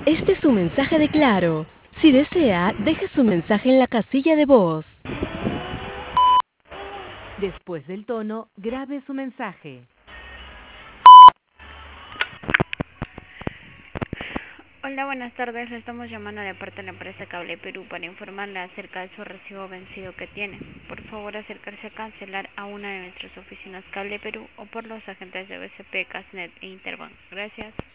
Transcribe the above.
Este es su mensaje de Claro. Si desea, deje su mensaje en la casilla de voz. Después del tono, grabe su mensaje. Hola, buenas tardes. Le estamos llamando de parte de la empresa Cable Perú para informarle acerca de su recibo vencido que tiene. Por favor, acercarse a cancelar a una de nuestras oficinas Cable Perú o por los agentes de BCP, Casnet e Interbank. Gracias.